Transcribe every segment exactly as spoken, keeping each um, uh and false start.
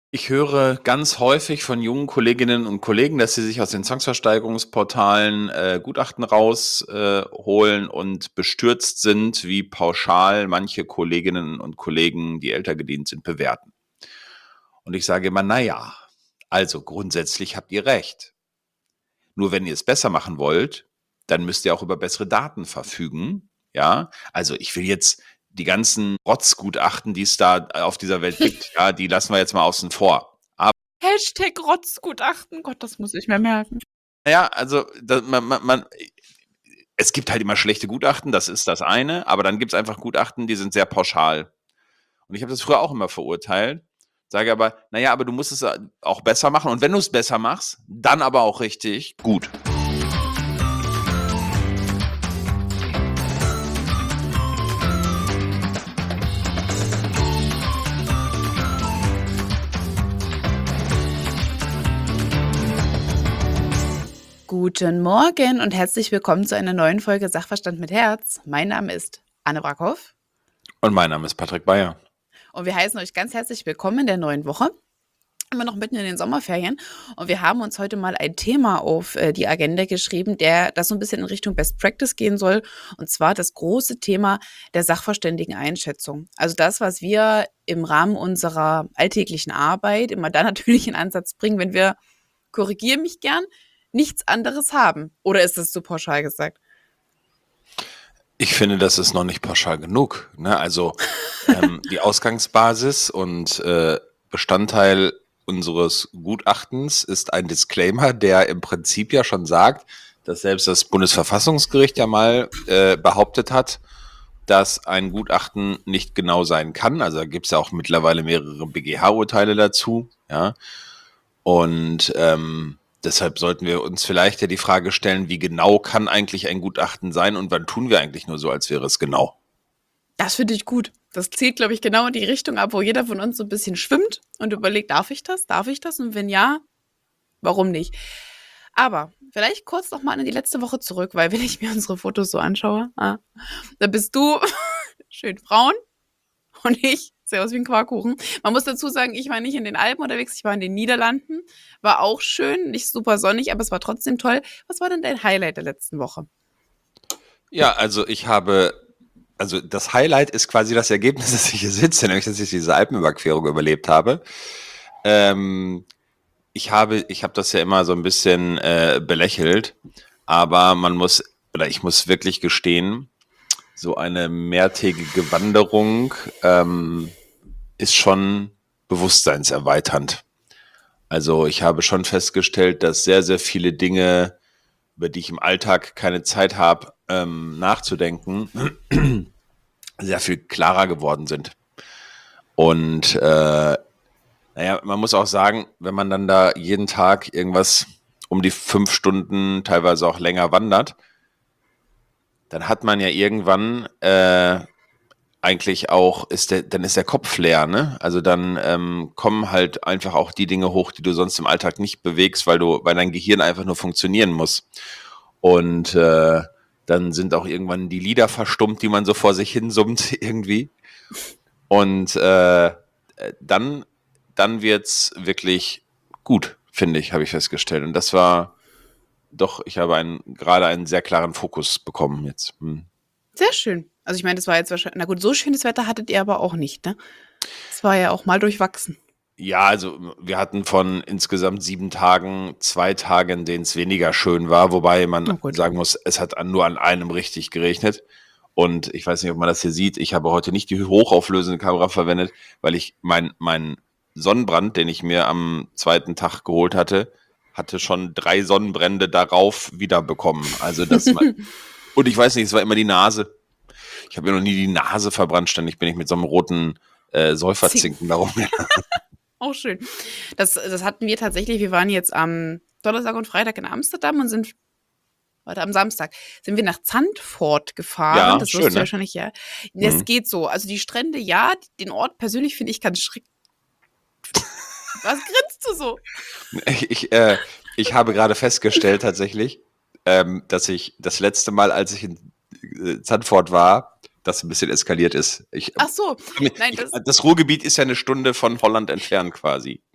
Ich höre ganz häufig von jungen Kolleginnen und Kollegen, dass sie sich aus den Zwangsversteigerungsportalen äh, Gutachten rausholen äh, holen und bestürzt sind, wie pauschal manche Kolleginnen und Kollegen, die älter gedient sind, bewerten. Und ich sage immer, naja, also grundsätzlich habt ihr recht. Nur wenn ihr es besser machen wollt, dann müsst ihr auch über bessere Daten verfügen. Ja, also ich will jetzt die ganzen Rotzgutachten, die es da auf dieser Welt gibt, ja, die lassen wir jetzt mal außen vor. Aber Hashtag Rotzgutachten. Gott, das muss ich mir merken. naja, also da, man, man, man, es gibt halt immer schlechte Gutachten, das ist das eine, aber dann gibt es einfach Gutachten, die sind sehr pauschal. Und ich habe das früher auch immer verurteilt, sage aber, naja, aber du musst es auch besser machen und wenn du es besser machst, dann aber auch richtig gut. Guten Morgen und herzlich willkommen zu einer neuen Folge Sachverstand mit Herz. Mein Name ist Anne Brackhoff. Und mein Name ist Patrick Bayer. Und wir heißen euch ganz herzlich willkommen in der neuen Woche. Immer noch mitten in den Sommerferien. Und wir haben uns heute mal ein Thema auf äh, die Agenda geschrieben, der das so ein bisschen in Richtung Best Practice gehen soll. Und zwar das große Thema der Sachverständigeneinschätzung. Also das, was wir im Rahmen unserer alltäglichen Arbeit immer dann natürlich in Ansatz bringen, wenn wir, korrigiere mich gern, nichts anderes haben. Oder ist das zu pauschal gesagt? Ich finde, das ist noch nicht pauschal genug. Ne? Also ähm, die Ausgangsbasis und äh, Bestandteil unseres Gutachtens ist ein Disclaimer, der im Prinzip ja schon sagt, dass selbst das Bundesverfassungsgericht ja mal äh, behauptet hat, dass ein Gutachten nicht genau sein kann. Also da gibt es ja auch mittlerweile mehrere B G H-Urteile dazu. Ja? Und ähm, deshalb sollten wir uns vielleicht ja die Frage stellen, wie genau kann eigentlich ein Gutachten sein und wann tun wir eigentlich nur so, als wäre es genau? Das finde ich gut. Das zielt, glaube ich, genau in die Richtung ab, wo jeder von uns so ein bisschen schwimmt und überlegt, darf ich das? Darf ich das? Und wenn ja, warum nicht? Aber vielleicht kurz noch mal in die letzte Woche zurück, weil wenn ich mir unsere Fotos so anschaue, ah, da bist du schön braun und ich sehe aus wie ein Quarkkuchen. Man muss dazu sagen, ich war nicht in den Alpen unterwegs, ich war in den Niederlanden. War auch schön, nicht super sonnig, aber es war trotzdem toll. Was war denn dein Highlight der letzten Woche? Ja, also ich habe, also das Highlight ist quasi das Ergebnis, dass ich hier sitze, nämlich dass ich diese Alpenüberquerung überlebt habe. Ähm, ich habe, ich habe das ja immer so ein bisschen äh, belächelt, aber man muss, oder ich muss wirklich gestehen, so eine mehrtägige Wanderung ähm, ist schon bewusstseinserweiternd. Also ich habe schon festgestellt, dass sehr, sehr viele Dinge, über die ich im Alltag keine Zeit habe, ähm, nachzudenken, sehr viel klarer geworden sind. Und äh, naja, man muss auch sagen, wenn man dann da jeden Tag irgendwas um die fünf Stunden, teilweise auch länger wandert, dann hat man ja irgendwann äh, eigentlich auch, ist der, dann ist der Kopf leer, ne? Also dann ähm, kommen halt einfach auch die Dinge hoch, die du sonst im Alltag nicht bewegst, weil du, weil dein Gehirn einfach nur funktionieren muss. Und äh, dann sind auch irgendwann die Lieder verstummt, die man so vor sich hin summt irgendwie. Und äh, dann, dann wird's wirklich gut, finde ich, habe ich festgestellt. Und das war doch, ich habe einen, gerade einen sehr klaren Fokus bekommen jetzt. Hm. Sehr schön. Also ich meine, das war jetzt wahrscheinlich, na gut, so schönes Wetter hattet ihr aber auch nicht, ne? Es war ja auch mal durchwachsen. Ja, also wir hatten von insgesamt sieben Tagen zwei Tage, in denen es weniger schön war, wobei man Oh gut. sagen muss, es hat an, nur an einem richtig geregnet. Und ich weiß nicht, ob man das hier sieht, ich habe heute nicht die hochauflösende Kamera verwendet, weil ich mein, mein Sonnenbrand, den ich mir am zweiten Tag geholt hatte, hatte schon drei Sonnenbrände darauf wiederbekommen. Also das und ich weiß nicht, es war immer die Nase. Ich habe mir noch nie die Nase verbrannt, ständig bin ich mit so einem roten äh, Säuferzinken darum. Auch schön. Das, das hatten wir tatsächlich. Wir waren jetzt am Donnerstag und Freitag in Amsterdam und sind heute am Samstag sind wir nach Zandvoort gefahren. Ja, das schön, wirst du ne? wahrscheinlich, ja. Das Mhm. geht so. Also die Strände, ja. Den Ort persönlich finde ich ganz schrecklich. Was grinst du so? Ich, ich, äh, ich habe gerade festgestellt tatsächlich, ähm, dass ich das letzte Mal, als ich in äh, Zandvoort war, das ein bisschen eskaliert ist. Ich, Ach so. Nein, ich, das, das Ruhrgebiet ist ja eine Stunde von Holland entfernt quasi.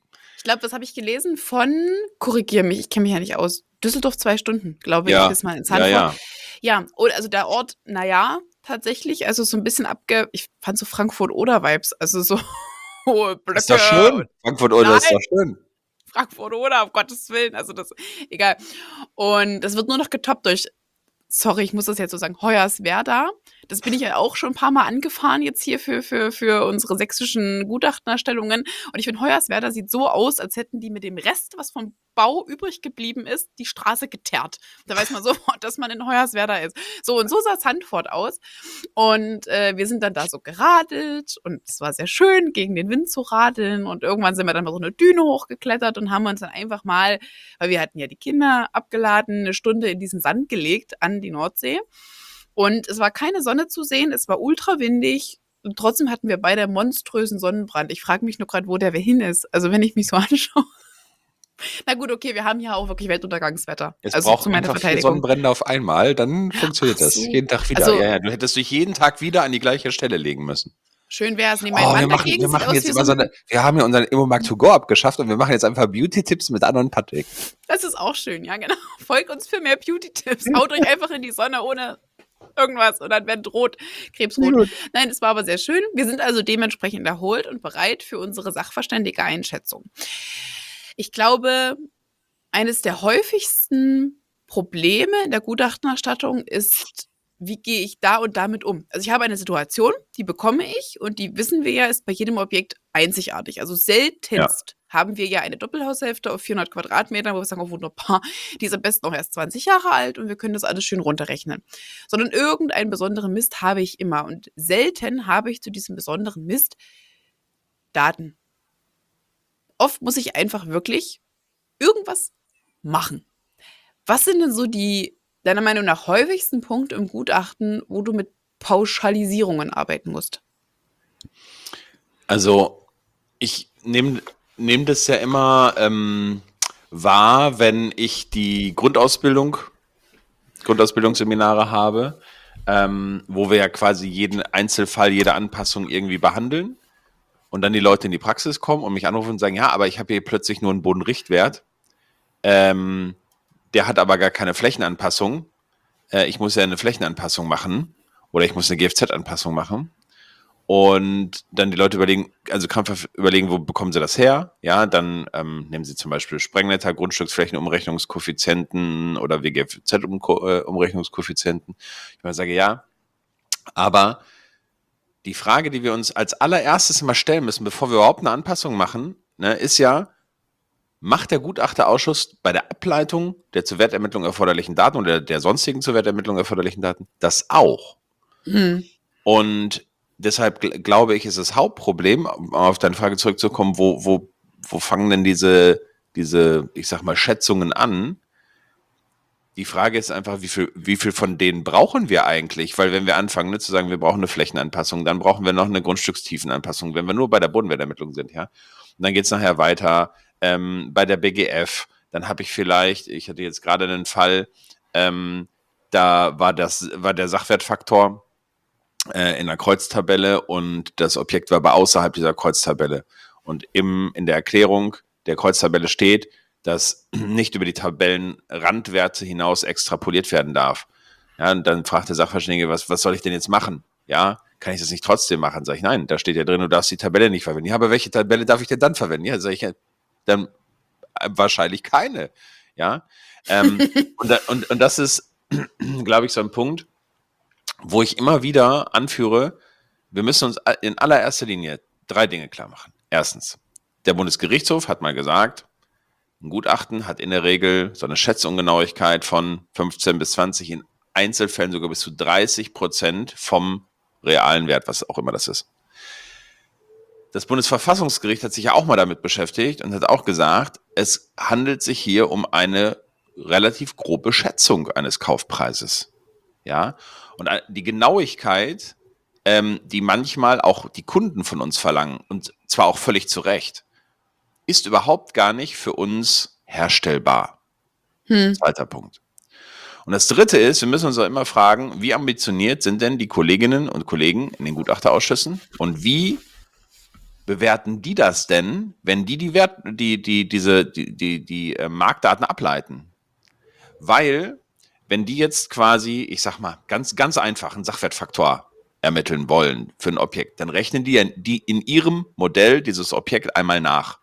glaube, das habe ich gelesen von, korrigiere mich, ich kenne mich ja nicht aus, Düsseldorf zwei Stunden, glaube ich, Ja, bis mal in ja, Zandvoort. ja. Ja, und also der Ort, naja, tatsächlich, also so ein bisschen abge, ich fand so Frankfurt-Oder-Vibes, also so hohe Blöcke. Ist doch schön. Und Frankfurt-Oder ist nein, doch schön. Frankfurt-Oder, um Gottes Willen, also das, egal. Und das wird nur noch getoppt durch, sorry, ich muss das jetzt so sagen, Hoyerswerda. Das bin ich ja auch schon ein paar Mal angefahren jetzt hier für, für, für unsere sächsischen Gutachtenerstellungen. Und ich finde, Hoyerswerda sieht so aus, als hätten die mit dem Rest, was vom Bau übrig geblieben ist, die Straße geteert. Da weiß man sofort, dass man in Hoyerswerda ist. So, und so sah Zandvoort aus. Und äh, wir sind dann da so geradelt und es war sehr schön, gegen den Wind zu radeln. Und irgendwann sind wir dann mal so eine Düne hochgeklettert und haben uns dann einfach mal, weil wir hatten ja die Kinder abgeladen, eine Stunde in diesen Sand gelegt an die Nordsee. Und es war keine Sonne zu sehen, es war ultra windig. Und trotzdem hatten wir beide monströsen Sonnenbrand. Ich frage mich nur gerade, wo der wer hin ist. Also wenn ich mich so anschaue. Na gut, okay, wir haben hier auch wirklich Weltuntergangswetter. Es also braucht zu meiner einfach vier Verteidigung. Sonnenbrände auf einmal, dann funktioniert Ach das. so. Jeden Tag wieder. Also- ja, ja. Du hättest dich jeden Tag wieder an die gleiche Stelle legen müssen. Schön wäre es. Nee, mein Oh, wir Mann machen, dagegen wir sieht machen aus jetzt wie immer so so eine, wir haben ja unseren Immomarkt to go abgeschafft und wir machen jetzt einfach Beauty-Tipps mit Anna und Patrick. Das ist auch schön, ja, genau. Folgt uns für mehr Beauty-Tipps. Haut euch einfach in die Sonne ohne irgendwas und dann werdet rot, krebsrot. Nein, es war aber sehr schön. Wir sind also dementsprechend erholt und bereit für unsere sachverständige Einschätzung. Ich glaube, eines der häufigsten Probleme in der Gutachtenerstattung ist, wie gehe ich da und damit um? Also ich habe eine Situation, die bekomme ich und die wissen wir ja, ist bei jedem Objekt einzigartig. Also seltenst haben wir ja eine Doppelhaushälfte auf vierhundert Quadratmetern, wo wir sagen, oh wunderbar, die ist am besten auch erst zwanzig Jahre alt und wir können das alles schön runterrechnen. Sondern irgendeinen besonderen Mist habe ich immer und selten habe ich zu diesem besonderen Mist Daten. Oft muss ich einfach wirklich irgendwas machen. Was sind denn so die, deiner Meinung nach, häufigsten Punkte im Gutachten, wo du mit Pauschalisierungen arbeiten musst? Also, ich nehme nehm das ja immer ähm, wahr, wenn ich die Grundausbildung, Grundausbildungsseminare habe, ähm, wo wir ja quasi jeden Einzelfall, jede Anpassung irgendwie behandeln und dann die Leute in die Praxis kommen und mich anrufen und sagen, ja, aber ich habe hier plötzlich nur einen Bodenrichtwert, ähm, der hat aber gar keine Flächenanpassung. Äh, ich muss ja eine Flächenanpassung machen oder ich muss eine G F Z-Anpassung machen. Und dann die Leute überlegen, also krampfhaft überlegen, wo bekommen sie das her? Ja, dann ähm, nehmen sie zum Beispiel Sprengnetter, Grundstücksflächenumrechnungskoeffizienten oder W G F Z-Umrechnungskoeffizienten. Ich mal sage, ja, aber die Frage, die wir uns als allererstes immer stellen müssen, bevor wir überhaupt eine Anpassung machen, ne, ist ja, macht der Gutachterausschuss bei der Ableitung der zur Wertermittlung erforderlichen Daten oder der sonstigen zur Wertermittlung erforderlichen Daten das auch? Hm. Und deshalb gl- glaube ich, ist das Hauptproblem, um auf deine Frage zurückzukommen, wo, wo, wo fangen denn diese, diese, ich sag mal, Schätzungen an? Die Frage ist einfach, wie viel, wie viel von denen brauchen wir eigentlich? Weil wenn wir anfangen, ne, zu sagen, wir brauchen eine Flächenanpassung, dann brauchen wir noch eine Grundstückstiefenanpassung, wenn wir nur bei der Bodenwertermittlung sind, ja. Und dann geht es nachher weiter ähm, bei der B G F. Dann habe ich vielleicht, ich hatte jetzt gerade einen Fall, ähm, da war das, war der Sachwertfaktor äh, in der Kreuztabelle und das Objekt war aber außerhalb dieser Kreuztabelle. Und im, in der Erklärung der Kreuztabelle steht, dass nicht über die Tabellenrandwerte hinaus extrapoliert werden darf. Ja, und dann fragt der Sachverständige, was, was soll ich denn jetzt machen? Ja, kann ich das nicht trotzdem machen? Sag ich, nein, da steht ja drin, du darfst die Tabelle nicht verwenden. Ja, aber welche Tabelle darf ich denn dann verwenden? Ja, sag ich, dann äh, wahrscheinlich keine. Ja, ähm, und, da, und, und das ist, glaube ich, so ein Punkt, wo ich immer wieder anführe, wir müssen uns in allererster Linie drei Dinge klar machen. Erstens, der Bundesgerichtshof hat mal gesagt, ein Gutachten hat in der Regel so eine Schätzungenauigkeit von fünfzehn bis zwanzig, in Einzelfällen sogar bis zu dreißig Prozent vom realen Wert, was auch immer das ist. Das Bundesverfassungsgericht hat sich ja auch mal damit beschäftigt und hat auch gesagt, es handelt sich hier um eine relativ grobe Schätzung eines Kaufpreises. Ja, und die Genauigkeit, ähm, die manchmal auch die Kunden von uns verlangen, und zwar auch völlig zu Recht, ist überhaupt gar nicht für uns herstellbar. Hm. Zweiter Punkt. Und das dritte ist, wir müssen uns auch immer fragen, wie ambitioniert sind denn die Kolleginnen und Kollegen in den Gutachterausschüssen und wie bewerten die das denn, wenn die die Wert, die, die, diese, die, die, die äh, Marktdaten ableiten? Weil, wenn die jetzt quasi, ich sag mal, ganz, ganz einfach einen Sachwertfaktor ermitteln wollen für ein Objekt, dann rechnen die, die in ihrem Modell dieses Objekt einmal nach.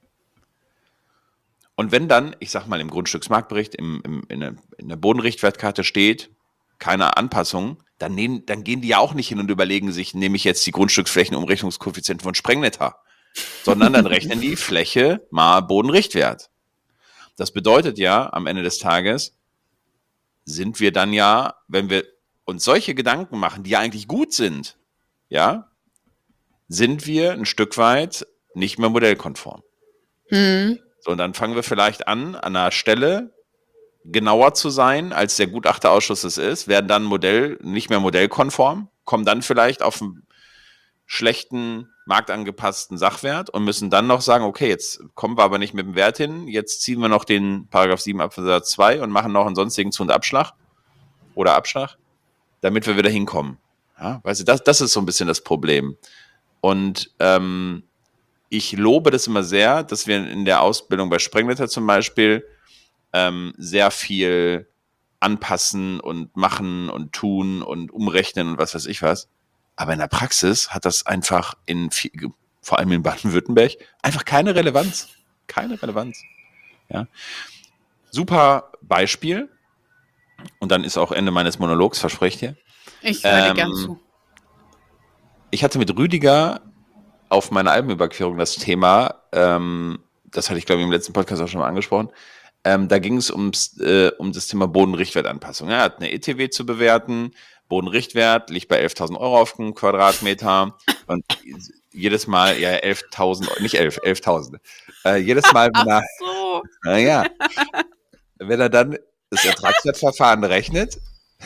Und wenn dann, ich sag mal, im Grundstücksmarktbericht, im, im, in, der, in der Bodenrichtwertkarte steht, keine Anpassung, dann, nehmen, dann gehen die ja auch nicht hin und überlegen sich, nehme ich jetzt die Grundstücksflächenumrechnungskoeffizienten von Sprengnetter, sondern dann rechnen die Fläche mal Bodenrichtwert. Das bedeutet ja, am Ende des Tages sind wir dann ja, wenn wir uns solche Gedanken machen, die ja eigentlich gut sind, ja, sind wir ein Stück weit nicht mehr modellkonform. Hm. So, und dann fangen wir vielleicht an, an einer Stelle genauer zu sein, als der Gutachterausschuss es ist, werden dann Modell, nicht mehr modellkonform, kommen dann vielleicht auf einen schlechten, marktangepassten Sachwert und müssen dann noch sagen, okay, jetzt kommen wir aber nicht mit dem Wert hin, jetzt ziehen wir noch den Paragraph sieben Absatz zwei und machen noch einen sonstigen Zu- und Abschlag oder Abschlag, damit wir wieder hinkommen. Ja, weißt du, das, das ist so ein bisschen das Problem. Und ähm, ich lobe das immer sehr, dass wir in der Ausbildung bei Sprengnetter zum Beispiel ähm, sehr viel anpassen und machen und tun und umrechnen und was weiß ich was. Aber in der Praxis hat das einfach in viel, vor allem in Baden-Württemberg einfach keine Relevanz. Keine Relevanz. Ja. Super Beispiel. Und dann ist auch Ende meines Monologs, verspreche ich dir. Ich höre dir Ähm, gern zu. Ich hatte mit Rüdiger auf meiner Alpenüberquerung das Thema, ähm, das hatte ich, glaube ich, im letzten Podcast auch schon mal angesprochen, ähm, da ging es ums, äh, um das Thema Bodenrichtwertanpassung. Er hat eine E T W zu bewerten, Bodenrichtwert liegt bei elftausend Euro auf dem Quadratmeter und jedes Mal, ja, elftausend, nicht elf, elftausend. Äh, jedes Mal, wenn er, Ach so. naja, wenn er dann das Ertragswertverfahren rechnet,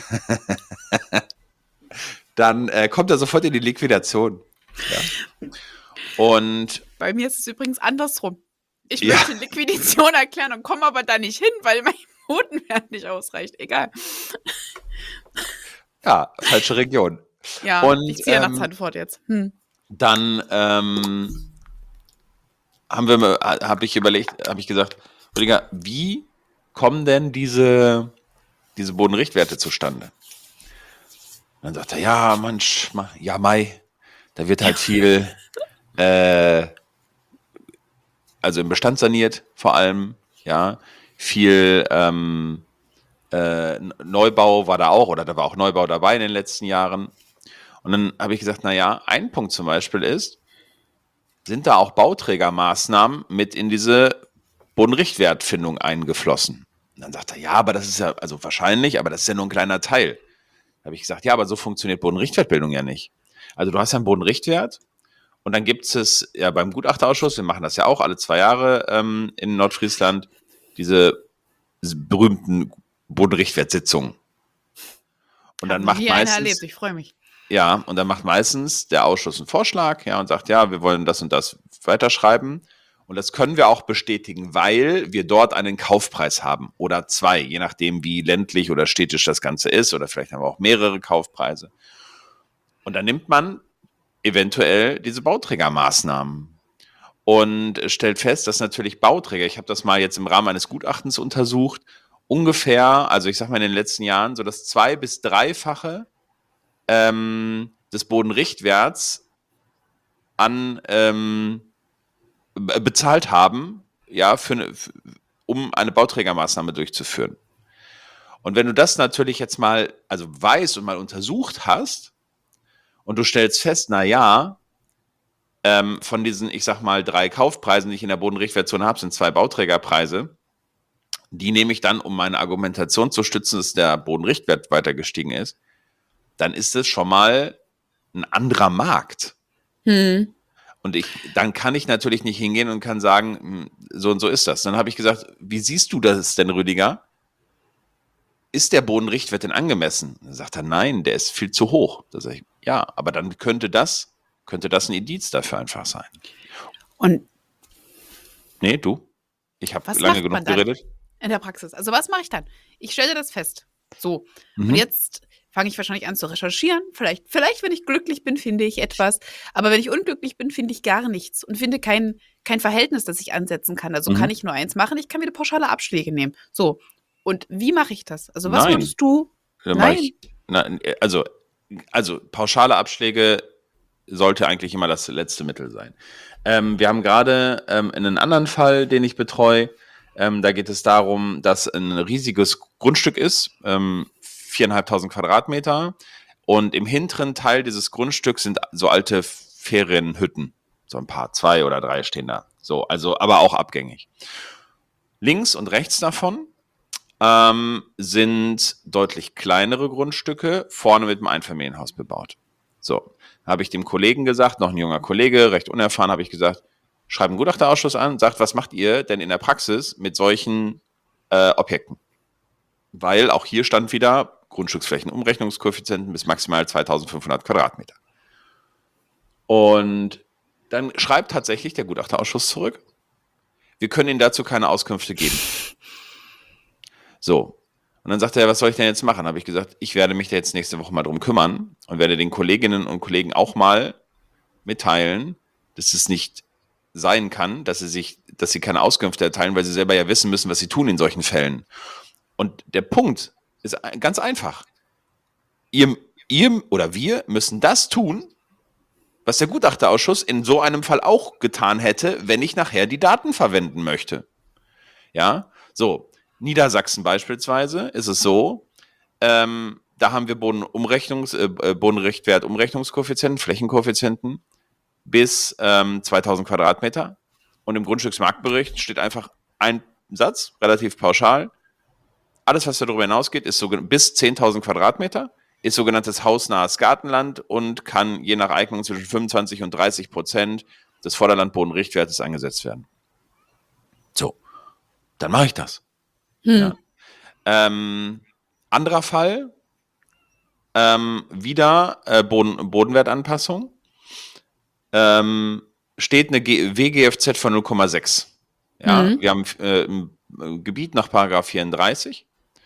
dann äh, kommt er sofort in die Liquidation. Ja. Und Bei mir ist es übrigens andersrum. Ich Ja. möchte Liquidation erklären und komme aber da nicht hin, weil mein Bodenwert nicht ausreicht. Egal. ja, falsche Region. Ja, Und, ich ziehe ähm, nach Zandvoort jetzt. Hm. Dann ähm, haben wir, mal- habe ich überlegt, habe ich gesagt, Rüdiger, wie kommen denn diese, diese Bodenrichtwerte zustande? Und dann sagt er, ja, manch, ma- ja, Mai, da wird halt viel, äh, also im Bestand saniert, vor allem, ja, viel ähm, äh, Neubau war da auch, oder da war auch Neubau dabei in den letzten Jahren. Und dann habe ich gesagt, naja, ein Punkt zum Beispiel ist, sind da auch Bauträgermaßnahmen mit in diese Bodenrichtwertfindung eingeflossen? Und dann sagt er, ja, aber das ist ja, also wahrscheinlich, aber das ist ja nur ein kleiner Teil. Da habe ich gesagt, ja, aber so funktioniert Bodenrichtwertbildung ja nicht. Also du hast ja einen Bodenrichtwert und dann gibt es ja beim Gutachterausschuss, wir machen das ja auch alle zwei Jahre ähm, in Nordfriesland, diese berühmten Bodenrichtwertsitzungen. Und dann Hab noch macht nie eine meistens, erlebt. Ich freue mich. ja, und dann macht meistens der Ausschuss einen Vorschlag, ja, und sagt, ja, wir wollen das und das weiterschreiben. Und das können wir auch bestätigen, weil wir dort einen Kaufpreis haben oder zwei, je nachdem, wie ländlich oder städtisch das Ganze ist, oder vielleicht haben wir auch mehrere Kaufpreise. Und dann nimmt man eventuell diese Bauträgermaßnahmen und stellt fest, dass natürlich Bauträger, ich habe das mal jetzt im Rahmen eines Gutachtens untersucht, ungefähr, also ich sag mal in den letzten Jahren, so das zwei- bis dreifache ähm, des Bodenrichtwerts an ähm, be- bezahlt haben, ja, für eine, f- um eine Bauträgermaßnahme durchzuführen. Und wenn du das natürlich jetzt mal, also weißt und mal untersucht hast und du stellst fest, na ja, ähm, von diesen, ich sag mal, drei Kaufpreisen, die ich in der Bodenrichtwertzone habe, sind zwei Bauträgerpreise. Die nehme ich dann, um meine Argumentation zu stützen, dass der Bodenrichtwert weiter gestiegen ist. Dann ist es schon mal ein anderer Markt. Hm. Und ich, dann kann ich natürlich nicht hingehen und kann sagen, hm, so und so ist das. Dann habe ich gesagt, wie siehst du das denn, Rüdiger? Ist der Bodenrichtwert denn angemessen? Dann sagt er, nein, der ist viel zu hoch. Da sage ich, ja, aber dann könnte das, könnte das ein Indiz dafür einfach sein. Und Nee, du? Ich habe was lange macht man genug dann geredet. in der Praxis? Also was mache ich dann? Ich stelle das fest. So, Mhm. und jetzt fange ich wahrscheinlich an zu recherchieren. Vielleicht, vielleicht, wenn ich glücklich bin, finde ich etwas. Aber wenn ich unglücklich bin, finde ich gar nichts und finde kein, kein Verhältnis, das ich ansetzen kann. Also Mhm. kann ich nur eins machen, ich kann wieder pauschale Abschläge nehmen. So, und wie mache ich das? Also was Nein. würdest du? Dann mach Nein. ich, na, also, also pauschale Abschläge sollte eigentlich immer das letzte Mittel sein. Ähm, wir haben gerade ähm, einen anderen Fall, den ich betreue. Ähm, da geht es darum, dass ein riesiges Grundstück ist, ähm, viereinhalbtausend Quadratmeter. Und im hinteren Teil dieses Grundstücks sind so alte Ferienhütten. So ein paar, zwei oder drei stehen da. So, also, aber auch abgängig. Links und rechts davon ähm, sind deutlich kleinere Grundstücke, vorne mit einem Einfamilienhaus bebaut. So, habe ich dem Kollegen gesagt, noch ein junger Kollege, recht unerfahren, habe ich gesagt, schreibt einen Gutachterausschuss an, sagt, was macht ihr denn in der Praxis mit solchen äh, Objekten? Weil auch hier stand wieder Grundstücksflächenumrechnungskoeffizienten bis maximal zweitausendfünfhundert Quadratmeter. Und dann schreibt tatsächlich der Gutachterausschuss zurück, wir können Ihnen dazu keine Auskünfte geben. So, und dann sagte er, was soll ich denn jetzt machen? Habe ich gesagt, ich werde mich da jetzt nächste Woche mal drum kümmern und werde den Kolleginnen und Kollegen auch mal mitteilen, dass es nicht sein kann, dass sie sich, dass sie keine Auskünfte erteilen, weil sie selber ja wissen müssen, was sie tun in solchen Fällen. Und der Punkt ist ganz einfach. Ihr, ihr oder wir müssen das tun, was der Gutachterausschuss in so einem Fall auch getan hätte, wenn ich nachher die Daten verwenden möchte. Ja, so. Niedersachsen beispielsweise ist es so, ähm, da haben wir Bodenumrechnungs, äh, Bodenrichtwert-Umrechnungskoeffizienten, Flächenkoeffizienten bis ähm, zweitausend Quadratmeter. Und im Grundstücksmarktbericht steht einfach ein Satz, relativ pauschal. Alles, was darüber hinausgeht, ist so, bis zehntausend Quadratmeter, ist sogenanntes hausnahes Gartenland und kann je nach Eignung zwischen fünfundzwanzig und dreißig Prozent des Vorderlandbodenrichtwertes eingesetzt werden. So, dann mache ich das. Hm. Ja. Ähm, anderer Fall, ähm, wieder äh, Boden, Bodenwertanpassung, ähm, steht eine G- W G F Z von null Komma sechs. Ja, Mhm. wir haben äh, ein Gebiet nach Paragraph vierunddreißig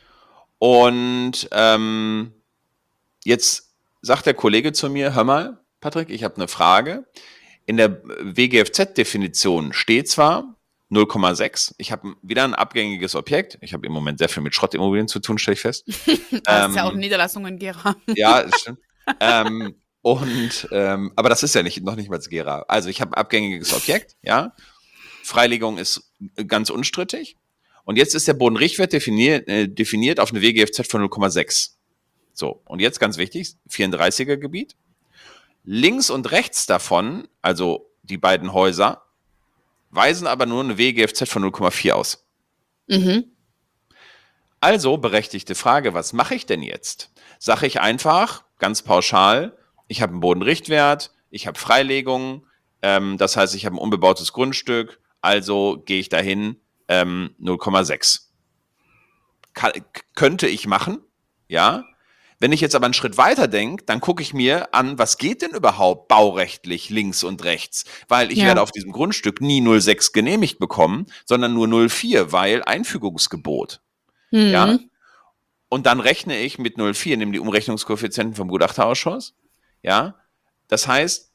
und ähm, jetzt sagt der Kollege zu mir, hör mal, Patrick, ich habe eine Frage. In der W G F Z-Definition steht zwar null Komma sechs. Ich habe wieder ein abgängiges Objekt. Ich habe im Moment sehr viel mit Schrottimmobilien zu tun, stelle ich fest. Das ähm, ist ja auch eine Niederlassung in Gera. Ja, das stimmt. ähm, und, ähm, aber das ist ja nicht, noch nicht mal Gera. Also ich habe ein abgängiges Objekt, ja. Freilegung ist ganz unstrittig. Und jetzt ist der Bodenrichtwert definiert, äh, definiert auf eine W G F Z von null Komma sechs. So, und jetzt ganz wichtig, vierunddreißiger Gebiet. Links und rechts davon, also die beiden Häuser, weisen aber nur eine W G F Z von null Komma vier aus. Mhm. Also, berechtigte Frage, was mache ich denn jetzt? Sage ich einfach, ganz pauschal, ich habe einen Bodenrichtwert, ich habe Freilegung, ähm, das heißt, ich habe ein unbebautes Grundstück, also gehe ich dahin, ähm, null Komma sechs. Kann, könnte ich machen, ja. Wenn ich jetzt aber einen Schritt weiter denke, dann gucke ich mir an, was geht denn überhaupt baurechtlich links und rechts? Weil ich Ja. werde auf diesem Grundstück nie null Komma sechs genehmigt bekommen, sondern nur null Komma vier, weil Einfügungsgebot. Mhm. Ja. Und dann rechne ich mit null Komma vier, nehme die Umrechnungskoeffizienten vom Gutachterausschuss. Ja. Das heißt,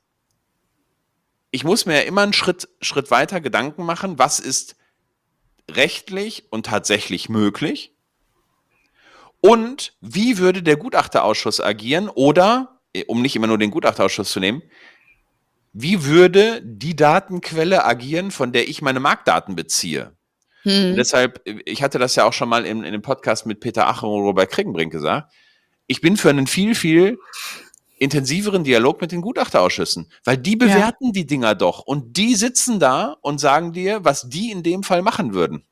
ich muss mir ja immer einen Schritt, Schritt weiter Gedanken machen, was ist rechtlich und tatsächlich möglich? Und wie würde der Gutachterausschuss agieren? Oder, um nicht immer nur den Gutachterausschuss zu nehmen, wie würde die Datenquelle agieren, von der ich meine Marktdaten beziehe? Mhm. Und deshalb, ich hatte das ja auch schon mal in, in dem Podcast mit Peter Acher und Robert Kriegenbrink gesagt, ich bin für einen viel, viel intensiveren Dialog mit den Gutachterausschüssen, weil die bewerten ja die Dinger doch und die sitzen da und sagen dir, was die in dem Fall machen würden.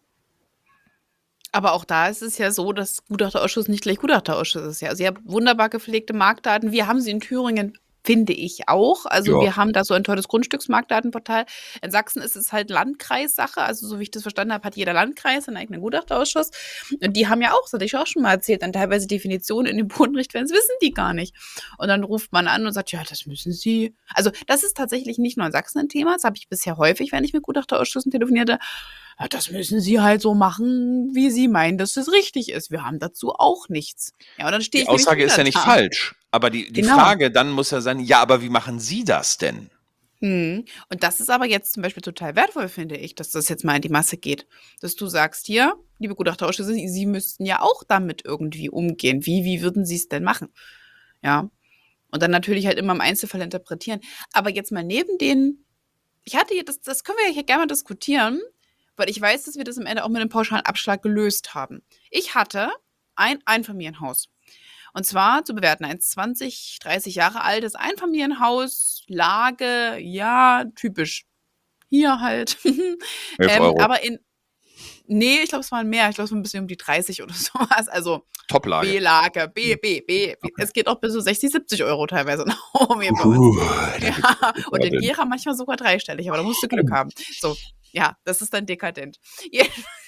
Aber auch da ist es ja so, dass Gutachterausschuss nicht gleich Gutachterausschuss ist. Ja. Also ihr habt wunderbar gepflegte Marktdaten. Wir haben sie in Thüringen, finde ich auch. Also Ja. wir haben da so ein tolles Grundstücksmarktdatenportal. In Sachsen ist es halt Landkreissache. Also so wie ich das verstanden habe, hat jeder Landkreis einen eigenen Gutachterausschuss. Und die haben ja auch, das hatte ich auch schon mal erzählt, dann teilweise Definitionen in den Bodenrichtwerten, das wissen die gar nicht. Und dann ruft man an und sagt, ja, das müssen sie. Also das ist tatsächlich nicht nur in Sachsen ein Thema. Das habe ich bisher häufig, wenn ich mit Gutachterausschüssen telefonierte. ja, das müssen Sie halt so machen, wie Sie meinen, dass es richtig ist. Wir haben dazu auch nichts. Ja, und dann stehe Die ich nämlich Aussage ist wieder ja nicht da. falsch, aber die, die Genau. Frage dann muss ja sein, ja, aber wie machen Sie das denn? Mhm. Und das ist aber jetzt zum Beispiel total wertvoll, finde ich, dass das jetzt mal in die Masse geht. Dass du sagst, hier, liebe Gutachterausschusse, Sie Sie müssten ja auch damit irgendwie umgehen. Wie, wie würden Sie es denn machen? Ja. Und dann natürlich halt immer im Einzelfall interpretieren. Aber jetzt mal neben den, ich hatte hier, das, das können wir ja hier gerne mal diskutieren, weil ich weiß, dass wir das am Ende auch mit einem pauschalen Abschlag gelöst haben. Ich hatte ein Einfamilienhaus. Und zwar zu bewerten, ein zwanzig, dreißig Jahre altes Einfamilienhaus, Lage, ja, typisch. Hier halt. elf ähm, Euro. aber in, nee, ich glaube, es waren mehr. Ich glaube, es waren ein bisschen um die dreißig oder sowas. Also Top-Lage. B-Lage, B, B, B. Okay. Es geht auch bis zu sechzig, siebzig Euro teilweise nach oben hier bei Uh, uns. da geht's Ja, und in dekadent. Gera manchmal sogar dreistellig, aber da musst du Glück haben. So, ja, das ist dann dekadent. Ja.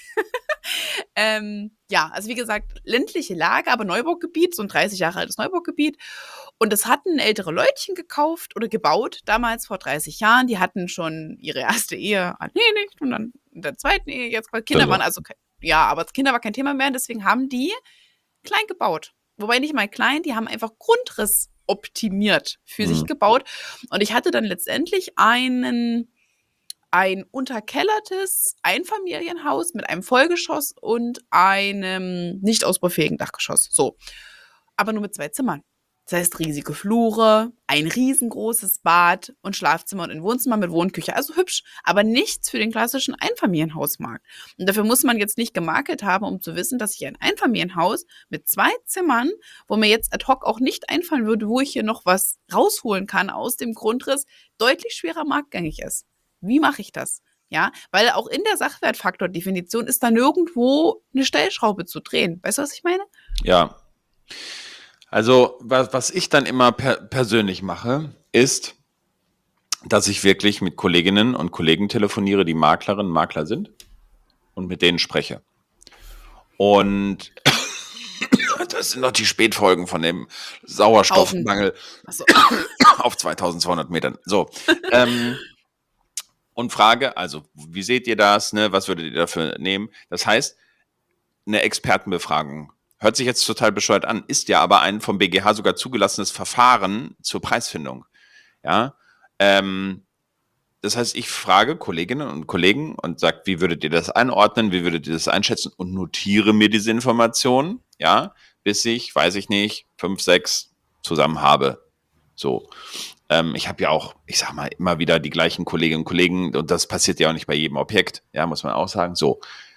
ähm, ja, also wie gesagt, ländliche Lage, aber Neubaugebiet, so ein dreißig Jahre altes Neubaugebiet. Und das hatten ältere Leutchen gekauft oder gebaut, damals vor dreißig Jahren. Die hatten schon ihre erste Ehe erledigt und dann in der zweiten Ehe jetzt, weil Kinder Also. waren also, ke- ja, aber Kinder war kein Thema mehr, deswegen haben die klein gebaut. Wobei nicht mal klein, die haben einfach Grundriss optimiert für sich Hm. gebaut. Und ich hatte dann letztendlich einen ein unterkellertes Einfamilienhaus mit einem Vollgeschoss und einem nicht ausbaufähigen Dachgeschoss. So. Aber nur mit zwei Zimmern. Das heißt, riesige Flure, ein riesengroßes Bad und Schlafzimmer und ein Wohnzimmer mit Wohnküche. Also hübsch, aber nichts für den klassischen Einfamilienhausmarkt. Und dafür muss man jetzt nicht gemakelt haben, um zu wissen, dass ich ein Einfamilienhaus mit zwei Zimmern, wo mir jetzt ad hoc auch nicht einfallen würde, wo ich hier noch was rausholen kann aus dem Grundriss, deutlich schwerer marktgängig ist. Wie mache ich das? Ja, weil auch in der Sachwertfaktor-Definition ist da nirgendwo eine Stellschraube zu drehen. Weißt du, was ich meine? Ja. Also, was, was ich dann immer per persönlich mache, ist, dass ich wirklich mit Kolleginnen und Kollegen telefoniere, die Maklerinnen und Makler sind und mit denen spreche. Und das sind noch die Spätfolgen von dem Sauerstoffmangel Achso. auf zweitausendzweihundert Metern. So. ähm, und frage, also, wie seht ihr das? Ne? Was würdet ihr dafür nehmen? Das heißt, eine Expertenbefragung. Hört sich jetzt total bescheuert an, ist ja aber ein vom B G H sogar zugelassenes Verfahren zur Preisfindung. Ja. Ähm, das heißt, ich frage Kolleginnen und Kollegen und sage, wie würdet ihr das einordnen, wie würdet ihr das einschätzen und notiere mir diese Informationen, ja, bis ich, weiß ich nicht, fünf, sechs zusammen habe. So. Ähm, ich habe ja auch, ich sag mal, immer wieder die gleichen Kolleginnen und Kollegen und das passiert ja auch nicht bei jedem Objekt, ja, muss man auch sagen. So.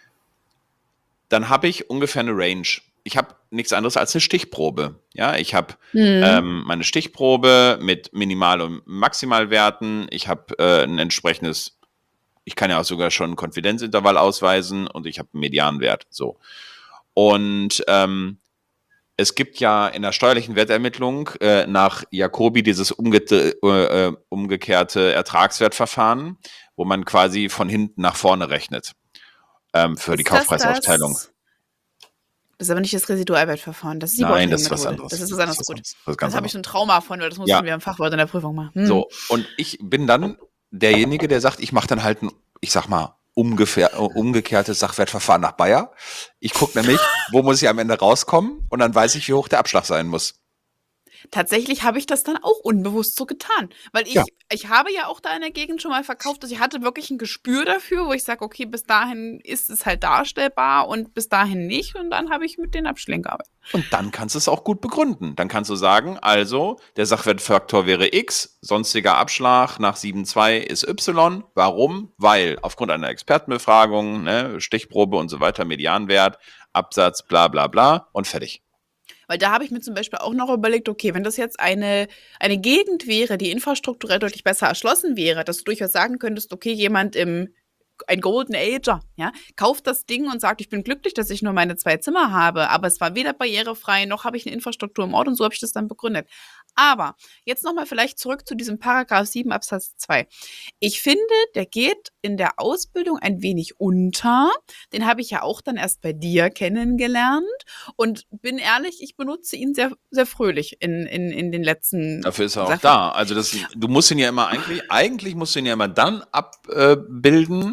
Dann habe ich ungefähr eine Range. Ich habe nichts anderes als eine Stichprobe. Ja, ich habe Mhm. ähm, meine Stichprobe mit Minimal- und Maximalwerten. Ich habe äh, ein entsprechendes, ich kann ja auch sogar schon ein Konfidenzintervall ausweisen und ich habe einen Medianwert. So. Und ähm, es gibt ja in der steuerlichen Wertermittlung äh, nach Jacobi dieses umge äh, umgekehrte Ertragswertverfahren, wo man quasi von hinten nach vorne rechnet ähm, für Ist die das Kaufpreisaufteilung. Das, das ist aber nicht das Residualwertverfahren, das ist die Nein, das ist was Bauträgermethode. anderes. Das ist was Das anderes, ist was gut. anderes. Das ist ganz Das habe ich anderes. so ein Trauma von, weil das mussten Ja. wir im Fachwort in der Prüfung machen. Hm. So, und ich bin dann derjenige, der sagt, ich mache dann halt ein, ich sag mal, ungefähr, umgekehrtes Sachwertverfahren nach Bayer. Ich gucke nämlich, wo muss ich am Ende rauskommen und dann weiß ich, wie hoch der Abschlag sein muss. Tatsächlich habe ich das dann auch unbewusst so getan, weil ich, Ja. ich habe ja auch da in der Gegend schon mal verkauft, also ich hatte wirklich ein Gespür dafür, wo ich sage, okay, bis dahin ist es halt darstellbar und bis dahin nicht und dann habe ich mit den Abschlägen gearbeitet. Und dann kannst du es auch gut begründen. Dann kannst du sagen, also der Sachwertfaktor wäre X, sonstiger Abschlag nach sieben Komma zwei ist Y. Warum? Weil aufgrund einer Expertenbefragung, ne, Stichprobe und so weiter, Medianwert, Absatz, bla bla bla und fertig. Weil da habe ich mir zum Beispiel auch noch überlegt, okay, wenn das jetzt eine, eine Gegend wäre, die infrastrukturell deutlich besser erschlossen wäre, dass du durchaus sagen könntest, okay, jemand im ein Golden Ager, ja, kauft das Ding und sagt, ich bin glücklich, dass ich nur meine zwei Zimmer habe, aber es war weder barrierefrei, noch habe ich eine Infrastruktur im Ort und so habe ich das dann begründet. Aber jetzt nochmal vielleicht zurück zu diesem Paragraph sieben Absatz zwei. Ich finde, der geht in der Ausbildung ein wenig unter. Den habe ich ja auch dann erst bei dir kennengelernt und bin ehrlich, ich benutze ihn sehr, sehr fröhlich in, in, in den letzten Dafür ist er auch Sachen. da. Also das, du musst ihn ja immer eigentlich, eigentlich musst du ihn ja immer dann abbilden,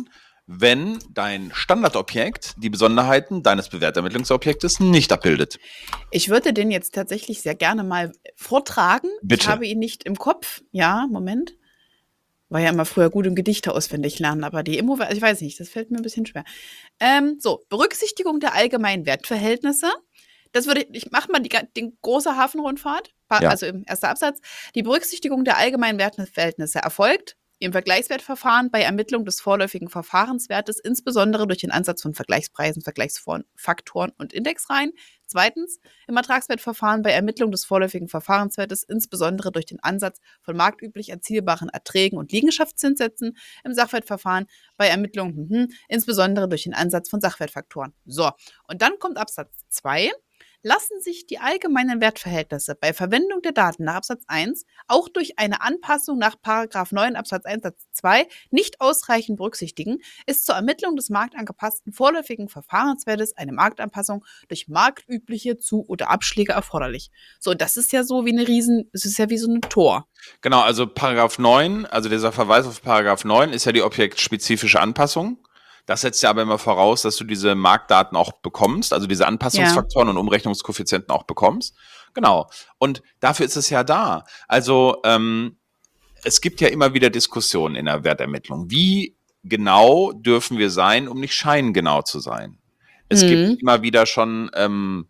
wenn dein Standardobjekt die Besonderheiten deines Bewertermittlungsobjektes nicht abbildet. Ich würde den jetzt tatsächlich sehr gerne mal vortragen. Bitte. Ich habe ihn nicht im Kopf. Ja, Moment. War ja immer früher gut im Gedichte auswendig lernen, aber die Immo, ich weiß nicht, das fällt mir ein bisschen schwer. Ähm, so, Berücksichtigung der allgemeinen Wertverhältnisse. Das würde ich, ich mache mal die, die große Hafenrundfahrt, Ja. also im ersten Absatz. Die Berücksichtigung der allgemeinen Wertverhältnisse erfolgt im Vergleichswertverfahren bei Ermittlung des vorläufigen Verfahrenswertes, insbesondere durch den Ansatz von Vergleichspreisen, Vergleichsfaktoren und Indexreihen. Zweitens, im Ertragswertverfahren bei Ermittlung des vorläufigen Verfahrenswertes, insbesondere durch den Ansatz von marktüblich erzielbaren Erträgen und Liegenschaftszinssätzen. Im Sachwertverfahren bei Ermittlung, mh, insbesondere durch den Ansatz von Sachwertfaktoren. So, und dann kommt Absatz zwei. Lassen sich die allgemeinen Wertverhältnisse bei Verwendung der Daten nach Absatz eins auch durch eine Anpassung nach Paragraph neun Absatz eins Satz zwei nicht ausreichend berücksichtigen, ist zur Ermittlung des marktangepassten vorläufigen Verfahrenswertes eine Marktanpassung durch marktübliche Zu- oder Abschläge erforderlich. So, das ist ja so wie eine Riesen, es ist ja wie so ein Tor. Genau, also Paragraph neun, also dieser Verweis auf Paragraph neun ist ja die objektspezifische Anpassung. Das setzt ja aber immer voraus, dass du diese Marktdaten auch bekommst, also diese Anpassungsfaktoren ja. und Umrechnungskoeffizienten auch bekommst. Genau. Und dafür ist es ja da. Also ähm, es gibt ja immer wieder Diskussionen in der Wertermittlung. Wie genau dürfen wir sein, um nicht scheingenau zu sein? Es mhm. gibt immer wieder schon ähm,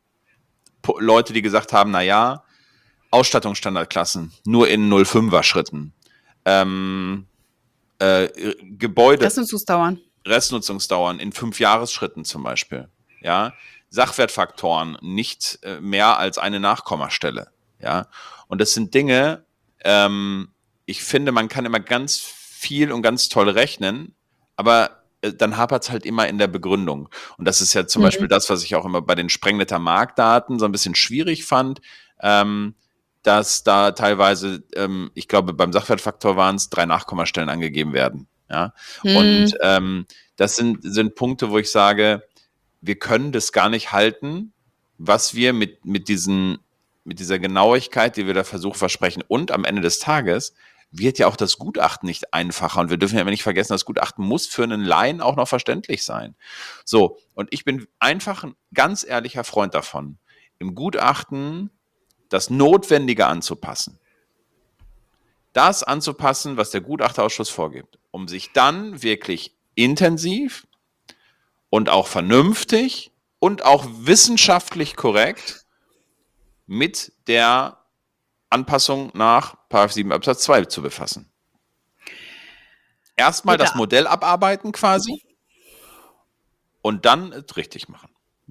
Leute, die gesagt haben, na ja, Ausstattungsstandardklassen nur in null Komma fünfer Schritten. Ähm, äh, Gebäude. Restnutzungsdauern. Restnutzungsdauern in fünf Jahresschritten zum Beispiel. Ja, Sachwertfaktoren nicht äh, mehr als eine Nachkommastelle. Ja, und das sind Dinge. Ähm, ich finde, man kann immer ganz viel und ganz toll rechnen, aber äh, dann hapert es halt immer in der Begründung. Und das ist ja zum mhm. Beispiel das, was ich auch immer bei den Sprengnetter Marktdaten so ein bisschen schwierig fand. Ähm, dass da teilweise, ähm, ich glaube, beim Sachwertfaktor waren es drei Nachkommastellen angegeben werden. Ja, hm. und ähm, das sind, sind Punkte, wo ich sage, wir können das gar nicht halten, was wir mit, mit, diesen, mit dieser Genauigkeit, die wir da versuchen, versprechen. Und am Ende des Tages wird ja auch das Gutachten nicht einfacher. Und wir dürfen ja immer nicht vergessen, das Gutachten muss für einen Laien auch noch verständlich sein. So, und ich bin einfach ein ganz ehrlicher Freund davon, im Gutachten das Notwendige anzupassen. Das anzupassen, was der Gutachterausschuss vorgibt, um sich dann wirklich intensiv und auch vernünftig und auch wissenschaftlich korrekt mit der Anpassung nach Paragraph sieben Absatz zwei zu befassen. Erstmal das Modell abarbeiten quasi und dann es richtig machen.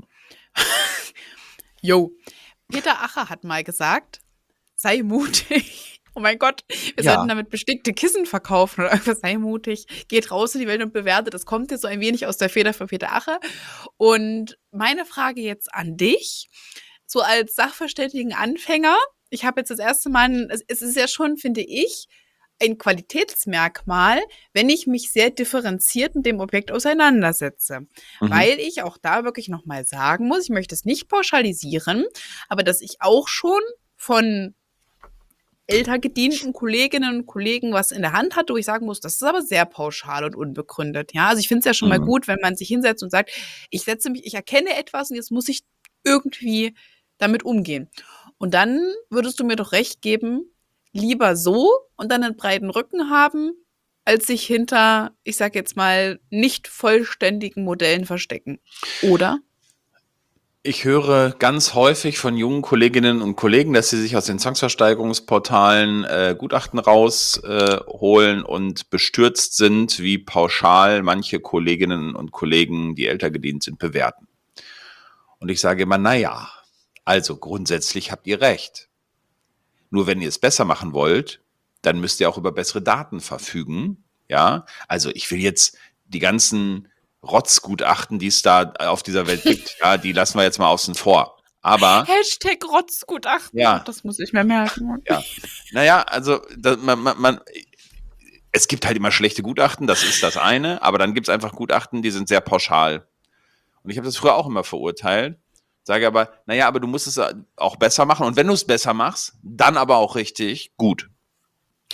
Jo, Peter Acher hat mal gesagt, sei mutig. Oh mein Gott, wir ja. sollten damit bestickte Kissen verkaufen oder irgendwas. Sei mutig, geht raus in die Welt und bewertet. Das kommt jetzt so ein wenig aus der Feder von Peter Acher. Und meine Frage jetzt an dich, so als sachverständigen Anfänger, ich habe jetzt das erste Mal, es ist ja schon, finde ich, ein Qualitätsmerkmal, wenn ich mich sehr differenziert mit dem Objekt auseinandersetze. Mhm. Weil ich auch da wirklich nochmal sagen muss, ich möchte es nicht pauschalisieren, aber dass ich auch schon von älter gedienten Kolleginnen und Kollegen was in der Hand hatte, wo ich sagen muss, das ist aber sehr pauschal und unbegründet. Ja, also ich finde es ja schon mhm. mal gut, wenn man sich hinsetzt und sagt, ich setze mich, ich erkenne etwas und jetzt muss ich irgendwie damit umgehen. Und dann würdest du mir doch recht geben, lieber so und dann einen breiten Rücken haben, als sich hinter, ich sag jetzt mal, nicht vollständigen Modellen verstecken. Oder? Ich höre ganz häufig von jungen Kolleginnen und Kollegen, dass sie sich aus den Zwangsversteigerungsportalen äh, Gutachten rausholen äh, und bestürzt sind, wie pauschal manche Kolleginnen und Kollegen, die älter gedient sind, bewerten. Und ich sage immer, naja, also grundsätzlich habt ihr recht. Nur wenn ihr es besser machen wollt, dann müsst ihr auch über bessere Daten verfügen. Ja, also ich will jetzt die ganzen Rotzgutachten, die es da auf dieser Welt gibt, ja, die lassen wir jetzt mal außen vor. Aber Hashtag Rotzgutachten, ja, das muss ich mir merken. Ja, naja, also das, man, man, man, es gibt halt immer schlechte Gutachten, das ist das eine, aber dann gibt es einfach Gutachten, die sind sehr pauschal. Und ich habe das früher auch immer verurteilt, sage aber, naja, aber du musst es auch besser machen und wenn du es besser machst, dann aber auch richtig gut.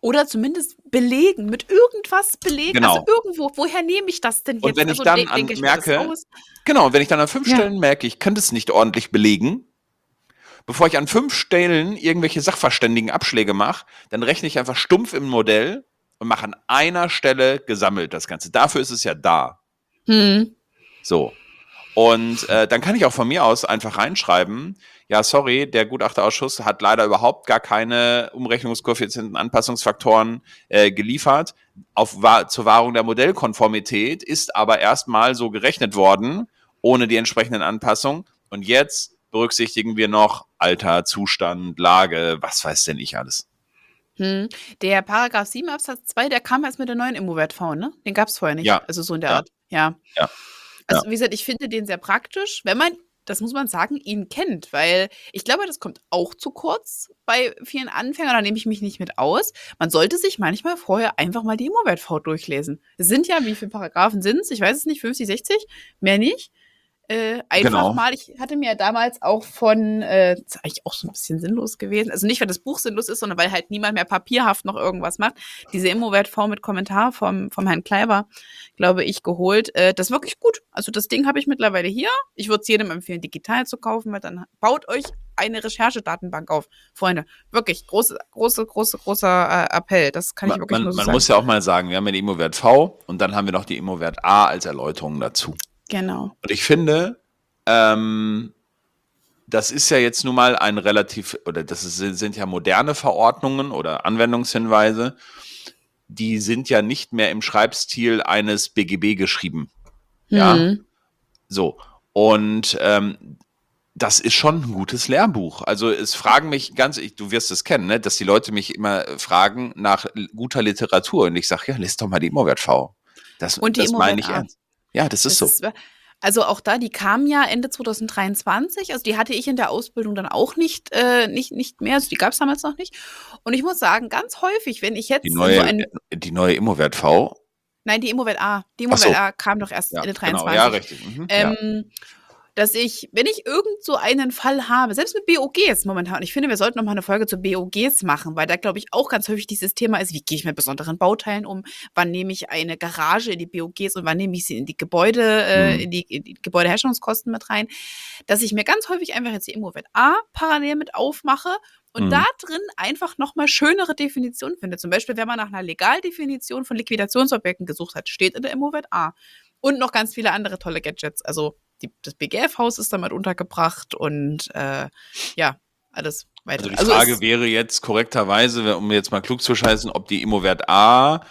Oder zumindest belegen, mit irgendwas belegen. Genau. Also irgendwo, woher nehme ich das denn jetzt? Und wenn ich also, dann de- an, denke ich mir das merke, aus? genau, wenn ich dann an fünf Ja. Stellen merke, ich könnte es nicht ordentlich belegen, bevor ich an fünf Stellen irgendwelche Sachverständigen-Abschläge mache, dann rechne ich einfach stumpf im Modell und mache an einer Stelle gesammelt das Ganze. Dafür ist es ja da. Hm. So. Und äh, dann kann ich auch von mir aus einfach reinschreiben, ja, sorry, der Gutachterausschuss hat leider überhaupt gar keine Umrechnungskoeffizienten, Anpassungsfaktoren äh, geliefert. Auf, wa- zur Wahrung der Modellkonformität ist aber erstmal so gerechnet worden, ohne die entsprechenden Anpassungen. Und jetzt berücksichtigen wir noch Alter, Zustand, Lage, was weiß denn ich alles. Hm. Der Paragraph sieben Absatz zwei, der kam erst mit der neuen Immo-Wert-V, ne? Den gab es vorher nicht. Ja. Also so in der Ja. Art. Ja. Ja. Also, wie gesagt, ich finde den sehr praktisch, wenn man, das muss man sagen, ihn kennt, weil ich glaube, das kommt auch zu kurz bei vielen Anfängern, da nehme ich mich nicht mit aus. Man sollte sich manchmal vorher einfach mal die Immo-Wert-V durchlesen. Es sind ja, wie viele Paragraphen sind es? Ich weiß es nicht, fünfzig, sechzig? Mehr nicht. Äh, einfach Genau. mal, ich hatte mir damals auch von, äh, das ist eigentlich auch so ein bisschen sinnlos gewesen, also nicht, weil das Buch sinnlos ist, sondern weil halt niemand mehr papierhaft noch irgendwas macht, diese Immo-Wert-V mit Kommentar vom, vom Herrn Kleiber, glaube ich, geholt. Äh, das ist wirklich gut. Also das Ding habe ich mittlerweile hier. Ich würde es jedem empfehlen, digital zu kaufen, weil dann baut euch eine Recherchedatenbank auf. Freunde, wirklich, große, große, große, großer äh, Appell. Das kann ich wirklich Man, nur so man sagen. muss ja auch mal sagen, wir haben ja die Immo-Wert-V und dann haben wir noch die Immo-Wert-A als Erläuterung dazu. Genau. Und ich finde, ähm, das ist ja jetzt nun mal ein relativ, oder das ist, sind ja moderne Verordnungen oder Anwendungshinweise, die sind ja nicht mehr im Schreibstil eines B G B geschrieben. Ja, Hm. so. Und ähm, das ist schon ein gutes Lehrbuch. Also es fragen mich ganz, ich, du wirst es kennen, ne, dass die Leute mich immer fragen nach l- guter Literatur und ich sage, ja, lest doch mal die Immo-Wert-V. Das, Und die das meine ich Immo-Wert-A. ernst. Ja, das ist so. Das ist, also auch da, die kam ja Ende zwanzig dreiundzwanzig, also die hatte ich in der Ausbildung dann auch nicht, äh, nicht, nicht mehr, also die gab es damals noch nicht. Und ich muss sagen, ganz häufig, wenn ich jetzt Die in neue, so ein, die neue Immo-Wert-V. nein, die Immo-Wert-A, die Ach so. Immo-Wert-A kam doch erst Ja, Ende genau, dreiundzwanzig. ja, richtig. Mhm, ja. Ähm, dass ich, wenn ich irgend so einen Fall habe, selbst mit B O Gs momentan, und ich finde, wir sollten noch mal eine Folge zu B O Gs machen, weil da, glaube ich, auch ganz häufig dieses Thema ist, wie gehe ich mit besonderen Bauteilen um, wann nehme ich eine Garage in die B O Gs und wann nehme ich sie in die Gebäude, äh, Mhm. in die, in die Gebäudeherstellungskosten mit rein, dass ich mir ganz häufig einfach jetzt die Immo-Wert-A parallel mit aufmache und Mhm. da drin einfach noch mal schönere Definitionen finde. Zum Beispiel, wenn man nach einer Legaldefinition von Liquidationsobjekten gesucht hat, steht in der Immo-Wert-A. Und noch ganz viele andere tolle Gadgets. Also die, das B G F-Haus ist damit untergebracht und äh, ja, alles Also weitere. die Frage es, wäre jetzt korrekterweise, um jetzt mal klug zu scheißen, ob die Immo-Wert-A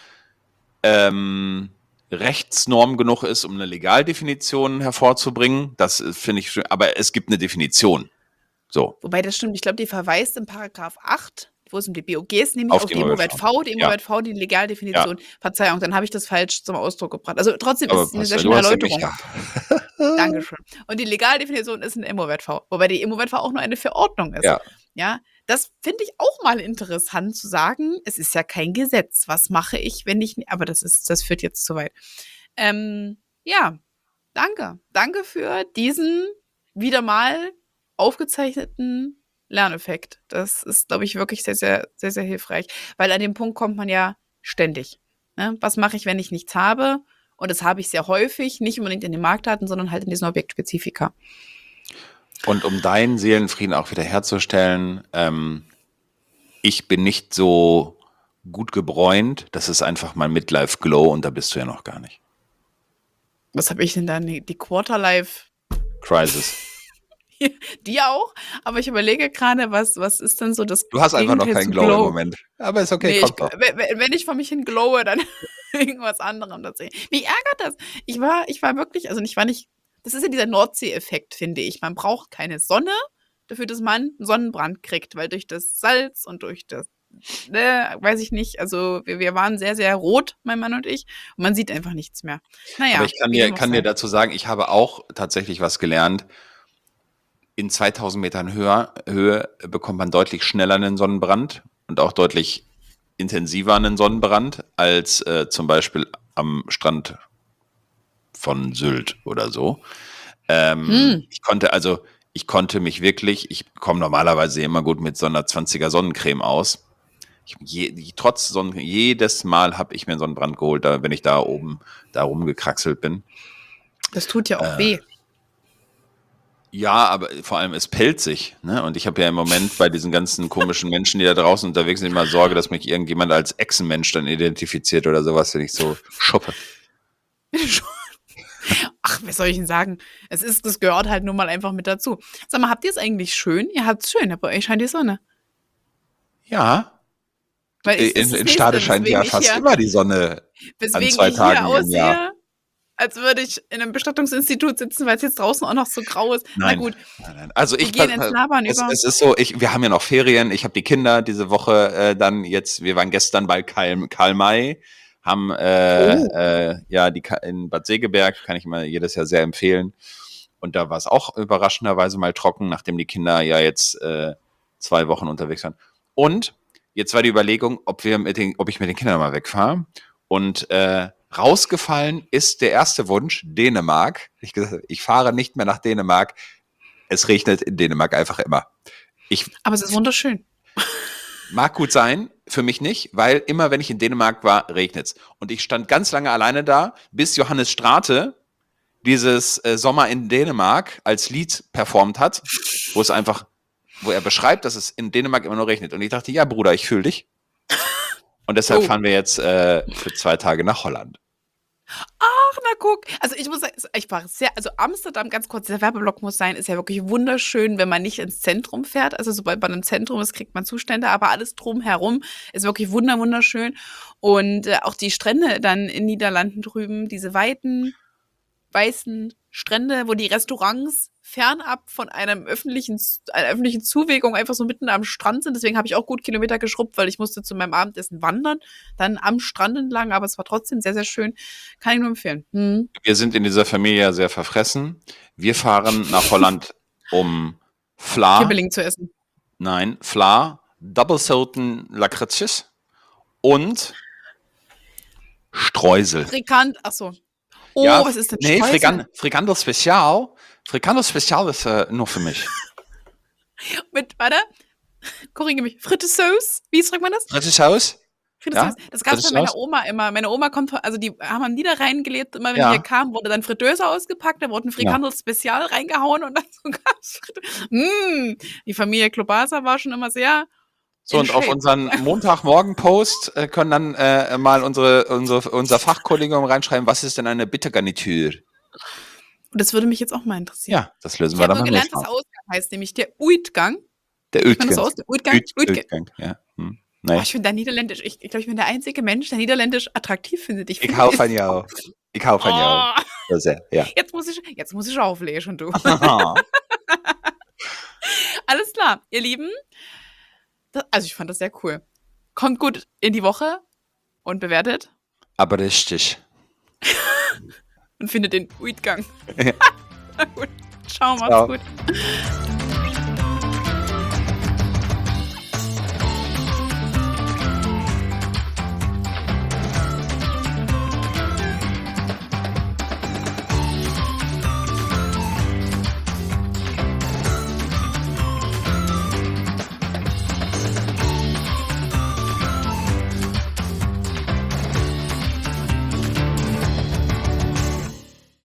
ähm, Rechtsnorm genug ist, um eine Legaldefinition hervorzubringen. Das äh, finde ich schön, aber es gibt eine Definition. So, wobei das stimmt, ich glaube, die verweist in Paragraph acht, wo es um die B O Gs, nämlich Auf auf die die Immo-Wert-V, die Ja. Immo-Wert-V, die Legaldefinition. Verzeihung, dann habe ich das falsch zum Ausdruck gebracht. Also trotzdem aber ist es eine passt sehr ja, schöne du hast ja Erläuterung. mich, ja. Dankeschön. Und die Legaldefinition ist ein Immo-Wert-V, wobei die Immo-Wert-V auch nur eine Verordnung ist. Ja. Ja, das finde ich auch mal interessant zu sagen. Es ist ja kein Gesetz. Was mache ich, wenn ich, aber das ist, das führt jetzt zu weit. Ähm, ja, danke. Danke für diesen wieder mal aufgezeichneten Lerneffekt. Das ist, glaube ich, wirklich sehr, sehr, sehr, sehr hilfreich. Weil an dem Punkt kommt man ja ständig. Ne? Was mache ich, wenn ich nichts habe? Und das habe ich sehr häufig, nicht unbedingt in den Marktdaten, sondern halt in diesen Objektspezifika. Und um deinen Seelenfrieden auch wieder herzustellen, ähm, ich bin nicht so gut gebräunt, das ist einfach mein Midlife Glow und da bist du ja noch gar nicht. Was habe ich denn da? Die die Quarterlife, Crisis. die auch? Aber ich überlege gerade, was, was ist denn so das Du hast einfach noch Gegenteil keinen zu Glow, im Moment. Aber ist okay, Nee, ich, kommt noch. wenn, wenn wenn ich von mich hin glowe, dann irgendwas anderem tatsächlich. Mich ärgert das. Ich war, ich war wirklich, also ich war nicht, das ist ja dieser Nordsee-Effekt, finde ich. Man braucht keine Sonne dafür, dass man einen Sonnenbrand kriegt, weil durch das Salz und durch das, ne, weiß ich nicht, also wir, wir waren sehr, sehr rot, mein Mann und ich, und man sieht einfach nichts mehr. Naja, Aber ich kann wie dir, dem auch kann dir sei. dazu sagen, ich habe auch tatsächlich was gelernt. In zweitausend Metern Höhe, Höhe bekommt man deutlich schneller einen Sonnenbrand und auch deutlich intensiver einen Sonnenbrand als äh, zum Beispiel am Strand von Sylt oder so. Ähm, Hm. Ich konnte also, ich konnte mich wirklich, ich komme normalerweise immer gut mit so einer zwanziger Sonnencreme aus. Ich, je, trotz Sonnen, jedes Mal habe ich mir einen Sonnenbrand geholt, da, wenn ich da oben da rumgekraxelt bin. Das tut ja auch Äh, weh. Ja, aber vor allem es pellt sich. Ne? Und ich habe ja im Moment bei diesen ganzen komischen Menschen, die da draußen unterwegs sind, immer Sorge, dass mich irgendjemand als Echsenmensch dann identifiziert oder sowas, wenn ich so schuppe. Ach, was soll ich denn sagen? Es ist, das gehört halt nun mal einfach mit dazu. Sag mal, habt ihr es eigentlich schön? Ihr habt es schön, bei euch scheint die Sonne. Ja, Weil ich, in, in Stade scheint ja fast immer die Sonne an zwei ich Tagen hier im Jahr. aussehe, als würde ich in einem Bestattungsinstitut sitzen, weil es jetzt draußen auch noch so grau ist. Nein, Na gut, nein, nein. Also wir ich gehen ins Labern es, über. es ist so, ich, wir haben ja noch Ferien. Ich habe die Kinder diese Woche äh, dann jetzt, wir waren gestern bei Karl, Karl May, haben äh, Oh. äh, ja die Ka- in Bad Segeberg, kann ich mal jedes Jahr sehr empfehlen. Und da war es auch überraschenderweise mal trocken, nachdem die Kinder ja jetzt äh, zwei Wochen unterwegs waren. Und jetzt war die Überlegung, ob wir mit den, ob ich mit den Kindern mal wegfahre. Und äh, rausgefallen ist der erste Wunsch, Dänemark. Ich gesagt, ich fahre nicht mehr nach Dänemark. Es regnet in Dänemark einfach immer. Ich Aber es ist wunderschön. mag gut sein, für mich nicht, weil immer, wenn ich in Dänemark war, regnet's. Und ich stand ganz lange alleine da, bis Johannes Strate dieses äh, Sommer in Dänemark als Lied performt hat, wo es einfach, wo er beschreibt, dass es in Dänemark immer nur regnet. Und ich dachte, ja, Bruder, ich fühle dich. Und deshalb Oh. fahren wir jetzt äh, für zwei Tage nach Holland. Ach, na guck. Also ich muss sagen, ich war sehr, also Amsterdam, ganz kurz, der Werbeblock muss sein, ist ja wirklich wunderschön, wenn man nicht ins Zentrum fährt. Also sobald man im Zentrum ist, kriegt man Zustände, aber alles drumherum ist wirklich wunder, wunderschön. Und äh, auch die Strände dann in Niederlanden drüben, diese weiten, weißen Strände, wo die Restaurants fernab von einem öffentlichen, einer öffentlichen Zuwegung einfach so mitten am Strand sind. Deswegen habe ich auch gut Kilometer geschrubbt, weil ich musste zu meinem Abendessen wandern, dann am Strand entlang, aber es war trotzdem sehr, sehr schön. Kann ich nur empfehlen. Hm. Wir sind in dieser Familie sehr verfressen. Wir fahren nach Holland, um Fla, Kibbeling zu essen. nein, Fla, Double Sultan Lakritzjes und Streusel. Frikand, ach so. Oh, Ja, was ist denn nee, Streusel? Frikan Frikandel Spezial. Frikandel Spezial ist äh, nur für mich. Mit, warte, korrigiere mich, Frittesauce, wie sagt man das? Frittesauce? Frittesauce. Ja, Das gab es bei Frittesauce. meiner Oma immer. Meine Oma kommt, von- also die haben am Niederrhein gelebt, immer wenn Ja. die hier kam, wurde dann Fritteuse ausgepackt, da wurde ein Frikandel Spezial reingehauen und dann so gab's Fritte- mm, Die Familie Klobasa war schon immer sehr So, in und auf shape. unseren Montagmorgen-Post äh, können dann äh, mal unsere, unsere, unser Fachkollegium reinschreiben, was ist denn eine Bittergarnitur? Und das würde mich jetzt auch mal interessieren. Ja, das lösen Ich wir habe dann nur beim gelernt, nächsten dass Mal. Ausgang heißt, nämlich der Uitgang. Der Spricht man das so Uitgang. aus? Der Uitgang? Uit- Uitgang. Uitgang, ja. Hm. Oh, Nee. ich finde der Niederländisch, ich, ich glaube, ich bin der einzige Mensch, der Niederländisch attraktiv findet. Ich, Ich finde hau das- von jou. Ich hau von jou. Oh, Das ist ja. jetzt muss ich, jetzt muss ich auflesen, du. ja. Alles klar, ihr Lieben. Das, also ich fand das sehr cool. Kommt gut in die Woche und bewertet Aber richtig. und findet den Uitgang. Ja. Na gut. Ciao, macht's Ciao. gut.